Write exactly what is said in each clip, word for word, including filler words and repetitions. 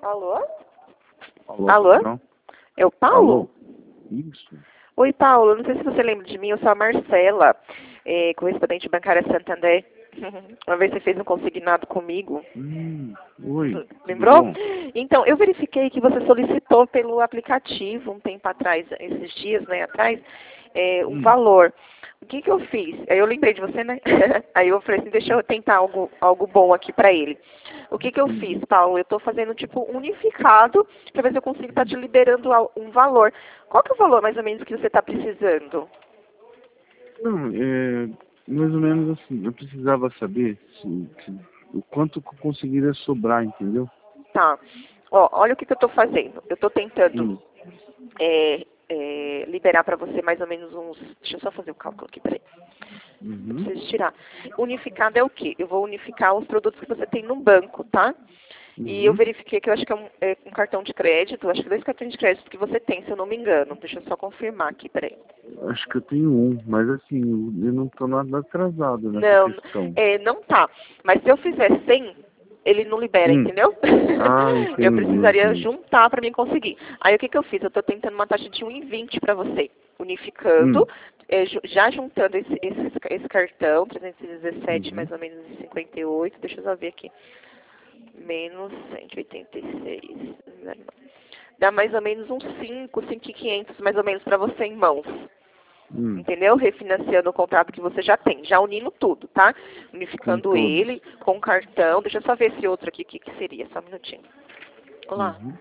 Alô? Alô? Alô? Não? É o Paulo? Alô? Isso. Oi, Paulo. Não sei se você lembra de mim. Eu sou a Marcela, é, correspondente bancária Santander. Uma vez você fez um consignado comigo. Hum, oi. Tudo Lembrou? bom? Então, eu verifiquei que você solicitou pelo aplicativo, um tempo atrás, esses dias, né, atrás, é, um Hum. valor. O que que eu fiz? Aí eu lembrei de você, né? Aí eu falei assim, deixa eu tentar algo, algo bom aqui pra ele. O que que eu Entendi. fiz, Paulo? Eu tô fazendo, tipo, unificado, pra ver se eu consigo estar te liberando al- um valor. Qual que é o valor, mais ou menos, que você tá precisando? Não, é mais ou menos assim. Eu precisava saber se, se- o quanto que eu conseguiria sobrar, entendeu? Tá. Ó, olha o que que eu tô fazendo. Eu tô tentando Hum. é, é, liberar para você mais ou menos uns... Deixa eu só fazer o cálculo aqui, peraí. Eu Uhum. preciso tirar. Unificado é o quê? Eu vou unificar os produtos que você tem no banco, tá? E eu Uhum. verifiquei que eu acho que é um, é um cartão de crédito, acho que dois cartões de crédito que você tem, se eu não me engano. Deixa eu só confirmar aqui, peraí. Acho que eu tenho um, mas assim, eu eu não estou nada atrasado nessa Não, questão. é, não tá. Mas se eu fizer cem, ele não libera, Hum. entendeu? Ah, Eu entendi, precisaria entendi. juntar para mim conseguir. Aí o que, que eu fiz? Eu estou tentando uma taxa de um vírgula vinte para você, unificando, Hum. é, ju- já juntando esse, esse, esse cartão, trezentos e dezessete Uhum. mais ou menos e cinquenta e oito, deixa eu só ver aqui, menos cento e oitenta e seis, zero nove. Dá mais ou menos uns cinco, cinco mil e quinhentos mais ou menos para você em mãos. Hum. Entendeu? Refinanciando o contrato que você já tem, já unindo tudo, tá? Com Unificando todos. ele com o cartão. Deixa eu só ver esse outro aqui, o que, que seria, só um minutinho. Olá. Uhum.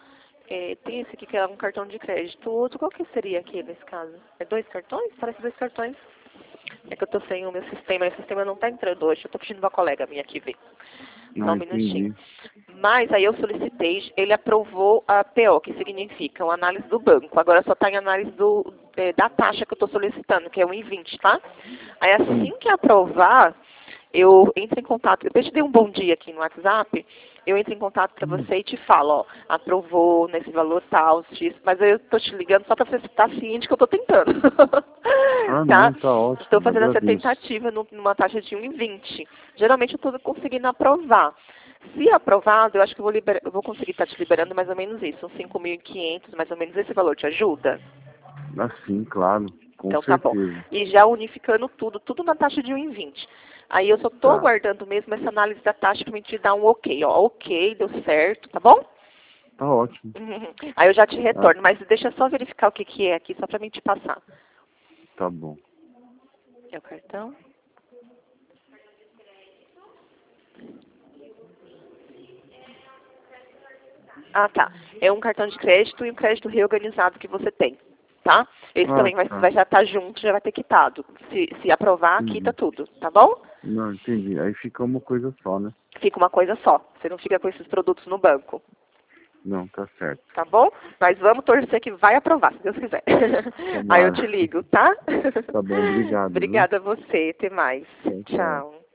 É, tem esse aqui que é um cartão de crédito. O outro, qual que seria aqui nesse caso? É dois cartões? Parece dois cartões. É que eu tô sem o meu sistema, meu sistema não tá entrando hoje. Eu tô pedindo pra colega minha aqui ver. Só Ah, um minutinho. entendi. Mas aí eu solicitei, ele aprovou a P O, que significa uma análise do banco. Agora só está em análise do, é, da taxa que eu estou solicitando, que é um vírgula vinte, tá? Aí Hum. assim que aprovar, eu entro em contato. Eu te dei um bom dia aqui no WhatsApp. Eu entro em contato para Hum. você e te falo, ó, aprovou nesse valor tal, X, mas eu tô te ligando só para você estar ciente que eu tô tentando. Ah, Tá? não, tá Estou ótimo, fazendo essa agradeço. tentativa nu- numa taxa de um vírgula vinte. Geralmente eu estou conseguindo aprovar. Se aprovado, eu acho que eu vou, liber- eu vou conseguir estar te liberando mais ou menos isso, uns cinco mil e quinhentos, mais ou menos. Esse valor te ajuda? Assim, claro, com Então tá bom. certeza. E já unificando tudo, tudo na taxa de um vírgula vinte. Aí eu só estou Tá, aguardando mesmo essa análise da taxa para me te dar um ok. Ó, ok, deu certo, tá bom? tá ótimo. Uhum. Aí eu já te Ah, retorno, mas deixa eu só verificar o que, que é aqui, só para mim te passar. tá bom. É o cartão? Ah, tá. É um cartão de crédito e um crédito reorganizado que você tem, tá? Esse Ah, também vai, tá. vai já estar junto, já vai ter quitado. Se, se aprovar, quita Entendi. tudo, tá bom? Não, entendi. Aí fica uma coisa só, né? Fica uma coisa só. Você não fica com esses produtos no banco, Não, tá certo. tá bom? Mas vamos torcer que vai aprovar, se Deus quiser. Aí eu Tomara. te ligo, tá? Tá bom, obrigado, viu? Obrigada a você. Até mais. Tchau, tchau. Tchau.